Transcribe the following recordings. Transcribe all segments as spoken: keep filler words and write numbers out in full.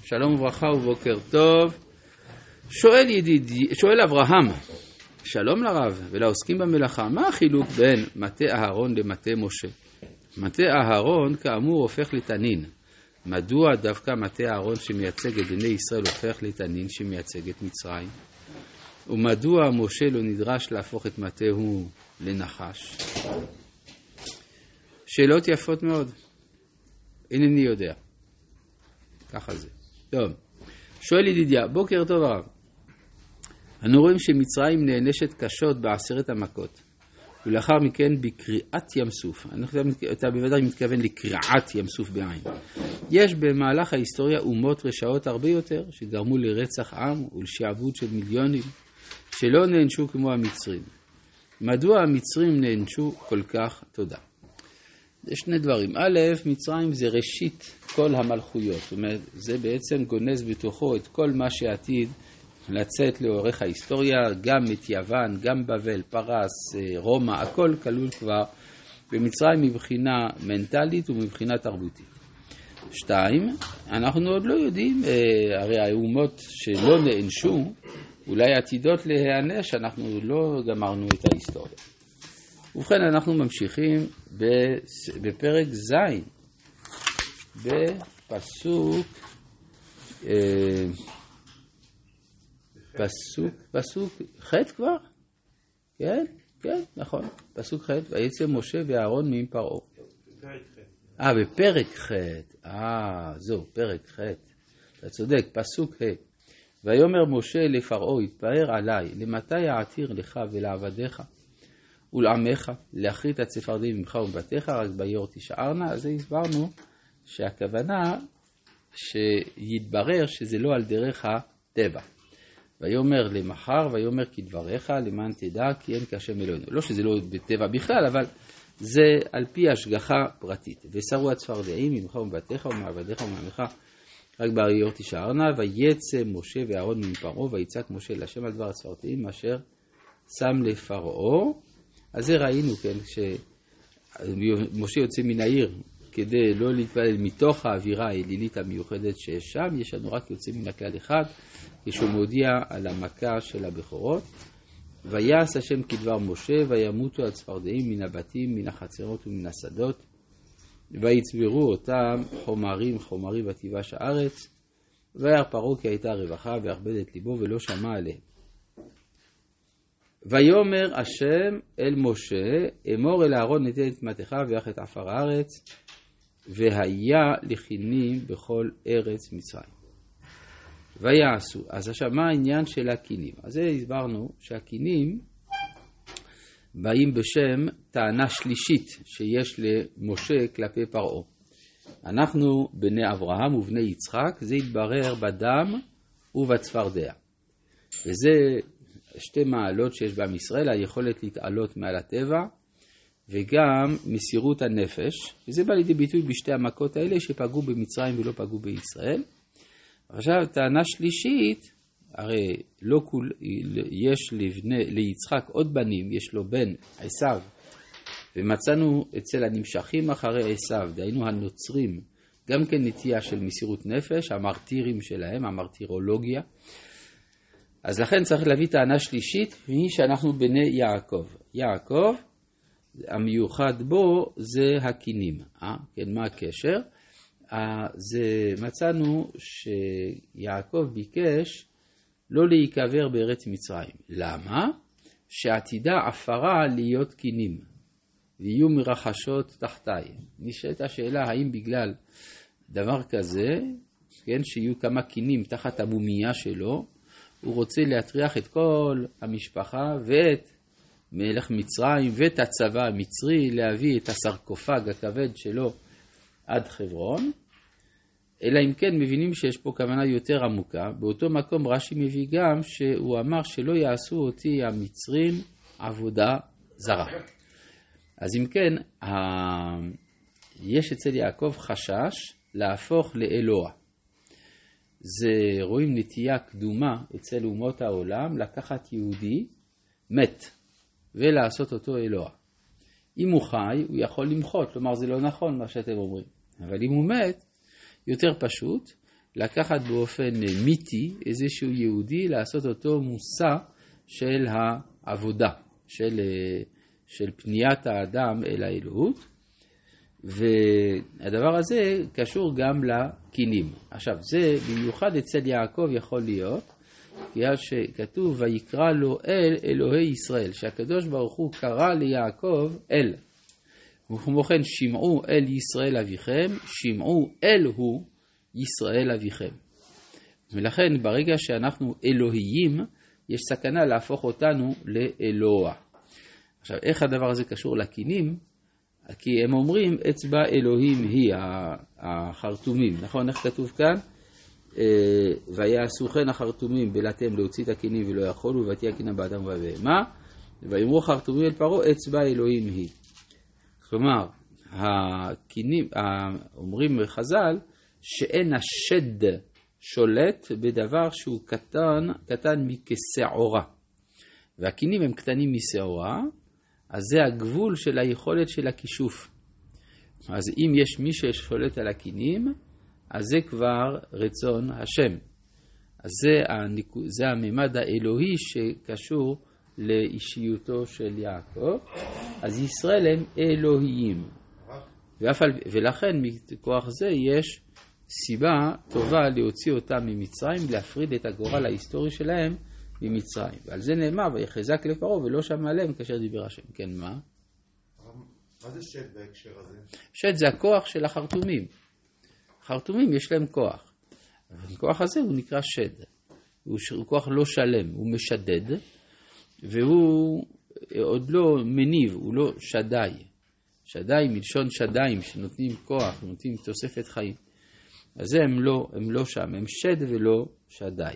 שלום וברכה ובוקר טוב. שואל ידידי, שואל אברהם, שלום לרב ולעוסקים במלאכה, מה החילוק בין מטה אהרון למטה משה? מטה אהרון כאמור הופך לתנין. מדוע דווקא מטה אהרון שמייצג את בני ישראל הופך לתנין שמייצג את מצרים? ומדוע משה לא נדרש להפוך את מטהו לנחש? שאלות יפות מאוד. אינני יודע. ככה זה. טוב. שואל ידידיה, בוקר טוב הרב. אנו רואים שמצרים נענשת קשות בעשרת המכות, ולאחר מכן בקריעת ים סוף. אתה בוודאי מתכוון לקריעת ים סוף בעין. יש במהלך ההיסטוריה אומות רשעות הרבה יותר, שגרמו לרצח עם ולשעבוד של מיליונים, שלא נענשו כמו המצרים. מדוע המצרים נענשו כל כך? תודה. יש שני דברים. א', מצרים זה ראשית כל המלכויות. זאת אומרת, זה בעצם גונז בתוכו את כל מה שעתיד לצאת לאורך ההיסטוריה, גם את יוון, גם בבל, פרס, רומא, הכל כלול כבר במצרים מבחינה מנטלית ומבחינה תרבותית. שתיים, אנחנו עוד לא יודעים, הרי האומות שלא נענשו, אולי עתידות להיענש, אנחנו לא גמרנו את ההיסטוריה. ובכן, אנחנו ממשיכים בפרק ז', בפסוק, פסוק, פסוק ח' כבר? כן, כן, נכון, פסוק ח', ויצא משה ואהרון מעם פרעה. אה, בפרק ח', אה, זו, פרק ח', אתה צודק, פסוק ה'. ויאמר משה לפרעה, התפאר עליי, למתי אעתיר לך ולעבדיך ולעמך להכרית הצפרדעים ממך ובתיך, רק ביור תשארנה. אז הסברנו שהכוונה שיתברר שזה לא על דרך הטבע. ויאמר למחר, ויאמר כדבריך, למען תדע כי אין כשם אלוהינו. לא שזה לא בטבע בכלל, אבל זה על פי השגחה פרטית. ושרו הצפרדעים ממך ובתיך ומעבדיך ומעמך, רק ביור תשארנה. ויצא משה ואהרון מעם פרעה, ויצעק משה להשם על דבר הצפרדעים אשר שם לפרעה. אז זה ראינו, כן, כשמשה יוצא מן העיר כדי לא להתפלל מתוך האווירה האלילית המיוחדת שיש שם, יש לנו רק יוצא מן הכלל אחד, כשהוא מודיע על המכה של הבכורות. ויעש השם כדבר משה, וימותו הצפרדעים מן הבתים, מן החצרות ומן השדות, ויצברו אותם חומרים חומרי ותיבש הארץ, וירא פרעה כי הייתה רווחה והכבד את ליבו ולא שמע עליהם. ויאמר השם אל משה, אמור אל אהרון נטל את מטך ויח את עפר הארץ, והיה לכינים בכל ארץ מצרים. ויעשו. אז עכשיו מה העניין של הכינים? אז זה הסברנו שהכינים באים בשם טענה שלישית שיש למשה כלפי פרעה. אנחנו בני אברהם ובני יצחק, זה יתברר בדם ובצפרדע. וזה שתי מעלות שיש בעם ישראל, היכולת להתעלות מעל הטבע, וגם מסירות הנפש, וזה בא לידי ביטוי בשתי המכות האלה שפגעו במצרים ולא פגעו בישראל. עכשיו, טענה שלישית, הרי לא כול, יש לבני, ליצחק עוד בנים, יש לו בן עשיו, ומצאנו אצל הנמשכים אחרי עשיו, דהיינו הנוצרים, גם כן נטייה של מסירות נפש, המרטירים שלהם, המרטירולוגיה. אז לכן צריך להביא טענה שלישית, והיא שאנחנו בני יעקב. יעקב, המיוחד בו זה הכינים. אה? כן, מה הקשר? זה מצאנו שיעקב ביקש לא להיקבר בארץ מצרים. למה? שעתידה עפרה להיות כינים, ויהיו מרחשות תחתיי. נשאלת השאלה, האם בגלל דבר כזה, כן, שיהיו כמה כינים תחת המומיה שלו, הוא רוצה להטריח את כל המשפחה ואת מלך מצרים ואת הצבא המצרי, להביא את הסרקופג הכבד שלו עד חברון. אלא אם כן מבינים שיש פה כוונה יותר עמוקה. באותו מקום רש"י מביא גם שהוא אמר שלא יעשו אותי המצרים עבודה זרה. אז אם כן, ה... יש אצל יעקב חשש להפוך לאלוה. זה רואים נטייה קדומה אצל אומות העולם לקחת יהודי מת ולעשות אותו אלוה. אם הוא חי, הוא יכול למחות, כלומר זה לא נכון מה שאתם אומרים. אבל אם הוא מת, יותר פשוט, לקחת באופן מיתי איזשהו יהודי, לעשות אותו מושא של העבודה, של, של פניית האדם אל האלוהות, והדבר הזה קשור גם לקינים. עכשיו, זה במיוחד אצל יעקב יכול להיות, כי שכתוב ויקרא לו אל אלוהי ישראל, שהקדוש ברוך הוא קרא ליעקב אל. וכמו כן שמעו אל ישראל אביכם, שמעו אל הוא ישראל אביכם. ולכן ברגע שאנחנו אלוהיים, יש סכנה להפוך אותנו לאלוה. עכשיו, איך הדבר הזה קשור לקינים? כי הם אומרים אצבע אלוהים היא החרטומים, נכון? איך כתוב כאן? ויעשו כן החרטומים בלעתם להוציא את הקינים ולא יכולו, ותהיה קינה באדם ובבהמה, ויאמרו חרטומים אל פרעה אצבע אלוהים היא. כלומר, הקינים, אומרים חז"ל, שאין השד שולט בדבר שהוא קטן, קטן מכשעורה. והקינים הם קטנים משעורה, אז זה הגבול של היכולת של הכישוף. אז אם יש מי ששולט על הקינים, אז זה כבר רצון השם. אז זה, הניקו, זה הממד האלוהי שקשור לאישיותו של יעקב. אז ישראל הם אלוהיים. ואפל, ולכן מכוח זה יש סיבה טובה להוציא אותם ממצרים, להפריד את הגורל ההיסטורי שלהם ממצרים. ועל זה נאמר, ויחזק לפרעה ולא שמע עליהם כאשר דיבר השם. כן, מה? מה זה שד בהקשר הזה? שד זה הכוח של החרטומים. חרטומים יש להם כוח. הכוח הזה הוא נקרא שד. הוא, הוא כוח לא שלם, הוא משדד, והוא עוד לא מניב, הוא לא שדאי. שדאי מלשון שדיים שנותנים כוח, נותנים תוספת חיים. אז זה הם לא, הם לא שם, הם שד ולא שדאי.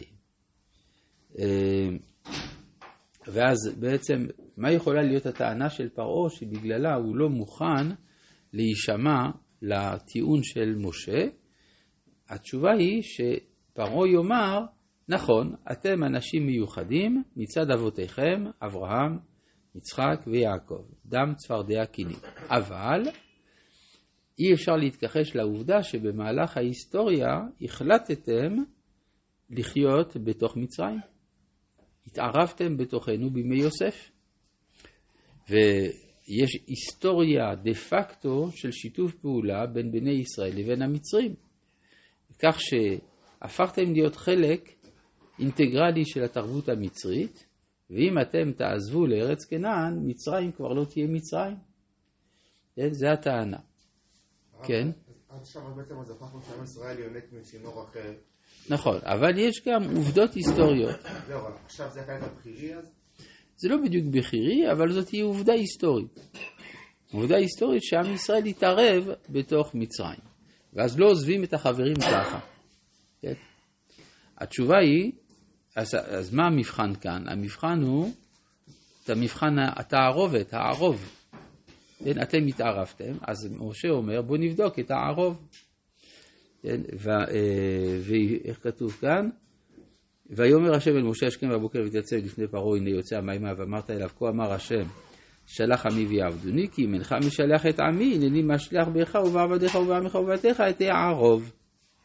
ואז בעצם, מה יכולה להיות הטענה של פרעה שבגללה הוא לא מוכן להישמע לטיעון של משה? התשובה היא שפרעה יאמר, נכון, אתם אנשים מיוחדים מצד אבותיכם, אברהם, יצחק ויעקב, דם צפרדע קינים. אבל אי אפשר להתכחש לעובדה שבמהלך ההיסטוריה החלטתם לחיות בתוך מצרים. התערבתם בתוכנו בימי יוסף. ויש היסטוריה דה פקטו של שיתוף פעולה בין בני ישראל לבין המצרים. כך שהפכתם להיות חלק אינטגרלי של התרבות המצרית, ואם אתם תעזבו לארץ כנען, מצרים כבר לא תהיה מצרים. זה הטענה. כן? עד עכשיו בעצם אז הפכנו שעם ישראל יונק מצינור אחר. נכון, אבל יש גם עובדות היסטוריות. זהו, אבל עכשיו זה החלק הבחירי אז? זה לא בדיוק בחירי, אבל זאת היא עובדה היסטורית. עובדה היסטורית שעם ישראל יתערב בתוך מצרים. ואז לא עוזבים את החברים ככה. כן? התשובה היא, אז, אז מה המבחן כאן? המבחן הוא, את המבחן התערובת, הערוב. כן, אתם התערבתם, אז משה אומר, בוא נבדוק את הערוב. כן, ואיך כתוב כאן? ויאמר השם אל משה השכם בבוקר ותצא לפני פרעה, הנה יוצא המימה, ואמרת אליו, כה אמר השם, שלח עמי ויעבדוני, כי אם אינך משלח את עמי, הנני משלח בך ובעבדיך ובעמך ובבתיך את הערוב.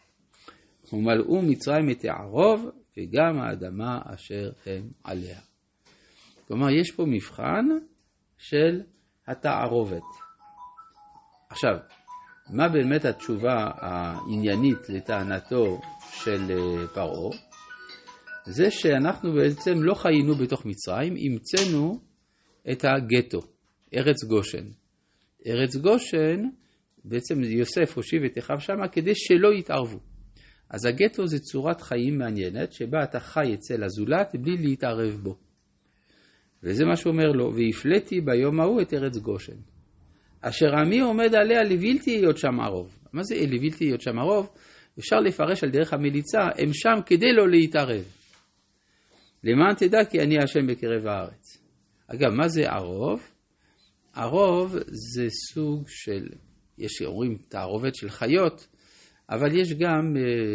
ומלאו מצרים את הערוב, וגם האדמה אשר הם עליה. כלומר, יש פה מבחן של התערובת. עכשיו, מה באמת התשובה העניינית לטענתו של פרעה? זה שאנחנו בעצם לא חיינו בתוך מצרים, המצאנו את הגטו, ארץ גושן. ארץ גושן, בעצם יוסף הושיב את אחיו שמה כדי שלא יתערבו. אז הגטו זה צורת חיים מעניינת, שבה אתה חי אצל הזולת בלי להתערב בו. וזה מה שאומר לו, והפלאתי ביום ההוא את ארץ גושן. אשר עמי עומד עליה לבלתי להיות שם ערוב. מה זה לבלתי להיות שם ערוב? אפשר לפרש על דרך המליצה, הם שם כדי לא להתערב. למען תדע כי אני השם בקרב הארץ. אגב, מה זה ערוב? ערוב זה סוג של, יש אומרים תערובת של חיות, אבל יש גם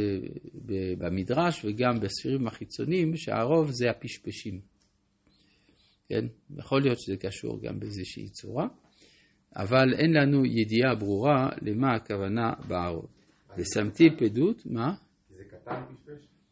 במדרש וגם בספרים החיצוניים שהערוב זה הפשפשים. כן? יכול להיות שזה קשור גם באיזושהי צורה, אבל אין לנו ידיעה ברורה למה הכוונה בערוב. ושמתי פדות, מה? זה הקטן פשפש?